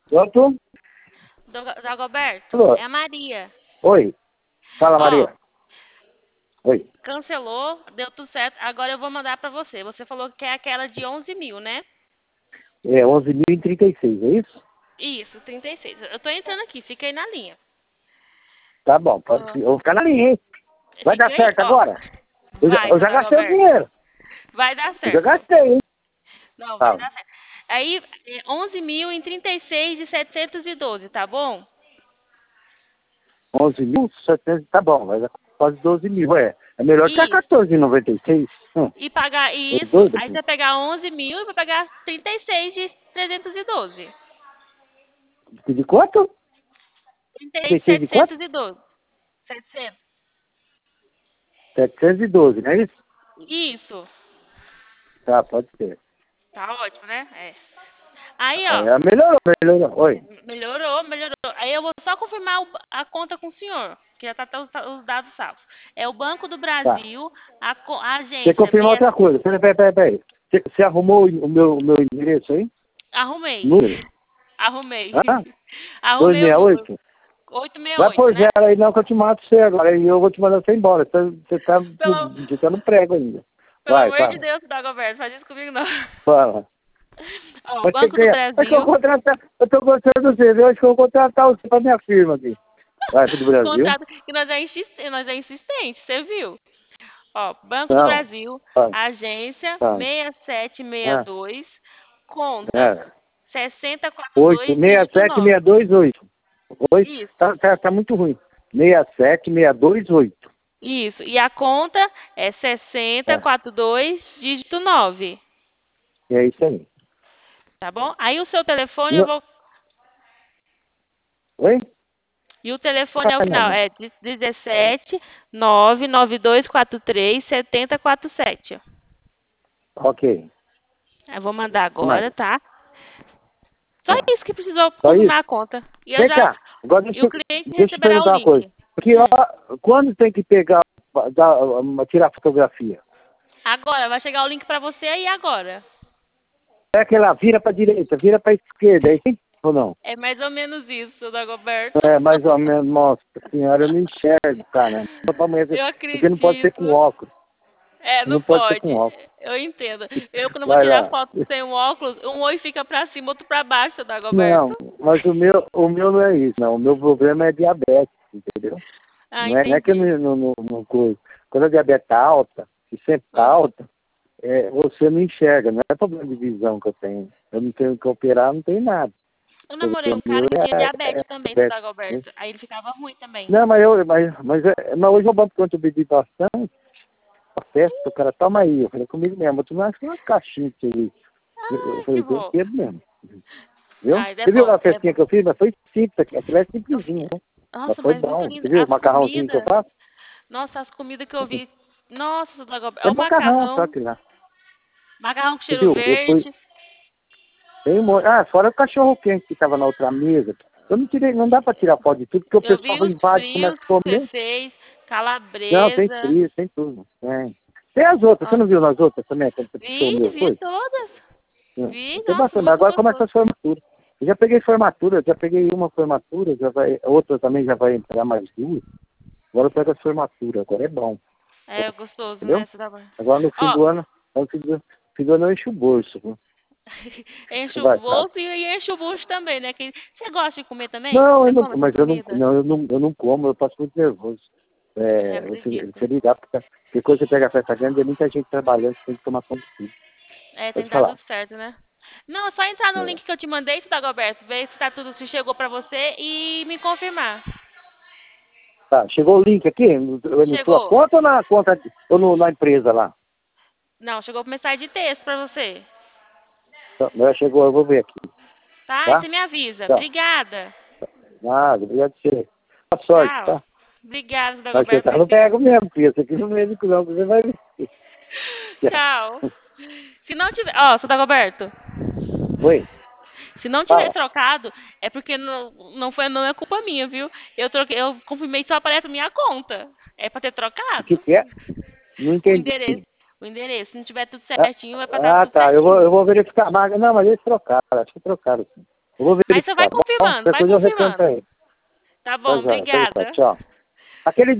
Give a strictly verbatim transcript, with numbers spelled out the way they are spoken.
Pronto? Do- Dagoberto, Alô? é a Maria. Oi. Fala, Ó, Maria. Oi. cancelou, deu tudo certo. Agora eu vou mandar pra você. Você falou que é aquela de onze mil, né? É onze mil e trinta e seis, é isso? Isso, trinta e seis. Eu tô entrando aqui, fica aí na linha. Tá bom, pode, Ó, eu vou ficar na linha, hein? Vai fica dar aí, certo ó. agora? Eu já, Vai, eu seu já gastei o Dagoberto. dinheiro. Vai dar Eu já certo. gastei, hein? Não, vai Fala. dar certo. Aí, é onze mil em trinta e seis de setecentos e doze, tá bom? onze mil e setecentos, tá bom, mas é quase doze mil, é. É melhor que a Isso. quatorze e noventa e seis. Hum, E pagar tô isso, doido aí você aqui. vai pegar onze mil e vai pagar trinta e seis de trezentos e doze. De quanto? trinta e seis de trinta e seis de quanto? setecentos e doze. setecentos. setecentos e doze, não é isso? Isso. Tá, pode ser. Tá ótimo, né? É. Aí, ó. É, melhorou, melhorou. Oi. Melhorou, melhorou. Aí eu vou só confirmar o- a conta com o senhor, que já tá tá os, os dados salvos. É o Banco do Tá. Brasil, a, co- a Você agência confirmar meia... outra coisa. Peraí, peraí, peraí. peraí. Você, você arrumou o meu, o meu endereço aí? Arrumei. Número? Arrumei. Hã? Arrumei o número. dois seis oito? Vai oitocentos e sessenta e oito, por né? zero aí não que eu te mato você agora. E eu vou te mandar você embora. Você, você, tá, Pelo, você tá no prego ainda. pelo Vai, amor de fala. Deus, Dagoberto, faz isso comigo não. Fala. Ó, o Vai ter Banco do que... Acho que eu vou Brasil, contratar... Eu tô gostando de você, viu? Acho que eu vou contratar você pra minha firma aqui. Vai, pro do Brasil. contrato que nós é insistente, nós é insistente, você viu? Ó, Banco do Não. Brasil, Fala. agência Fala. seis sete seis É. dois, conta É. sessenta quarenta e oito, dois, seis dígito sete, nove. seis dois, oito. oito. Isso, Tá, tá, tá muito ruim. seis sete, seis dois, oito. isso. E a conta é sessenta É. quarenta e dois, dígito nove. E é isso aí. Tá bom? Aí o seu telefone eu Não... vou. Oi? E o telefone é o Fala, final, não. é dezessete nove nove dois quatro três sete zero quatro sete. Ok. Eu vou mandar Que mais? agora, tá? Só Tá. isso que precisou Só isso? confirmar a conta. E eu Vem já. cá. Agora E deixa, o eu- cliente deixa eu te receberá o perguntar uma coisa. link. Porque Hum. ó, quando tem que pegar, dar, tirar a fotografia? Agora, vai chegar o link pra você aí agora. É aquela vira pra direita, vira pra esquerda, aí tem ou não? É mais ou menos isso, Dagoberto. É, mais ou menos, nossa senhora, eu não enxergo, cara. Pra amanhã, Eu porque não pode ser acredito. com óculos. É, não Não pode ser com pode. óculos. Eu entendo. Eu, quando vou Vai tirar lá. foto sem o óculos, um oi fica pra cima, outro pra baixo, Não, Dagoberto. mas o meu, o meu não é isso, não. O meu problema é diabetes, entendeu? Ah, Não é, não é que eu entendi. não, não, não, não coisa. Quando a diabetes tá alta, e sempre tá Ah. alta, é, você não enxerga, não é problema de visão que eu tenho. Eu não tenho que operar, não tenho nada. Eu Porque namorei o um cara meu que tinha é, diabetes é também, seu diabetes, né? Dagoberto. Aí ele ficava ruim também. Não, mas eu, mas, mas, é- mas hoje eu boto quanto eu bebi bastante, a festa, o cara, toma aí. Eu falei comigo mesmo, tu não acha uma caixinha que você eu, eu Ai, que falei, eu bom. bebo mesmo. Viu? Ai, é Você viu bom, a é festinha bom. que eu fiz? Mas foi simples, aquilo é Eu simplesinho, fi- né? Mas Nossa, foi mas muito bom. Você lindo. viu o As macarrãozinho que eu comidas. faço? Nossa, as comidas que eu vi. Nossa, seu Dagoberto. É É o macarrão, só macarrão. que lá. Macarrão com Você cheiro viu? Eu fui. verde. Tem um monte- Ah, fora o cachorro quente que estava na outra mesa. Eu não tirei, não dá pra tirar foto de tudo, porque o Eu pessoal vi os invade e começa frios a que você comer. fez. Não, tem Calabresa. frio, tem tudo. Tem. Tem as outras, você Nossa. não viu nas outras também, quando você puxou o Vi, meu, vi foi? todas. Vi, Tem nossa, bastante, mas muito agora começa gostoso. as formaturas. Eu já peguei formatura, já peguei uma formatura, já vai, outra também já vai entrar mais duas. Agora eu pego as formaturas, agora é bom. É gostoso, Entendeu? né? Você dá... Agora no fim Ó, do ano, no fim do, fim do ano eu encho o bolso. Viu? enche o Vai, fala. bolso e enche o bucho também, né? Que... Você gosta de comer também? Não, Você eu não, come essas mas eu não, comidas? não, eu não, eu não como, eu passo muito nervoso. É, É, você, acredito. você ligar, porque, porque quando você pega a festa grande, tem muita gente trabalhando, você tem que tomar conta de tudo. É, tem Pode que dar falar. tudo certo, né? Não, é só entrar no É. link que eu te mandei, Dagoberto, ver se tá tudo, se chegou pra você e me confirmar. Tá, chegou o link aqui, no, no sua Chegou? conta ou na conta, de- ou no, na empresa lá? Não, chegou por mensagem de texto pra você. Tá, já chegou, eu vou ver aqui. Tá? Aí Tá? você me avisa. Tá. Obrigada. Nada, obrigado a você. Boa sorte, Tchau. tá? Obrigada, Mas você Dagoberto. tá no pego mesmo, filho. Você aqui no médico não, você vai ver. Tchau. Se não tiver. Ó, seu Dagoberto. Oi, Se não tiver fala. trocado, é porque não, não, foi, não é culpa minha, viu? Eu, troquei, eu confirmei só aparece a minha conta. É pra ter O que trocado. que é? Não O entendi. endereço. O endereço. Se não tiver tudo Ah, certinho, vai pra estar ah, tudo tá. Eu vou, certinho. eu vou verificar. Mas, não, mas eles trocaram. Acho que trocaram, sim. Eu vou Aí você verificar. vai Bom, confirmando, vai depois eu retorno confirmando. pra ele. Tá Tá bom, joia, tá, obrigada. tchau. Aquele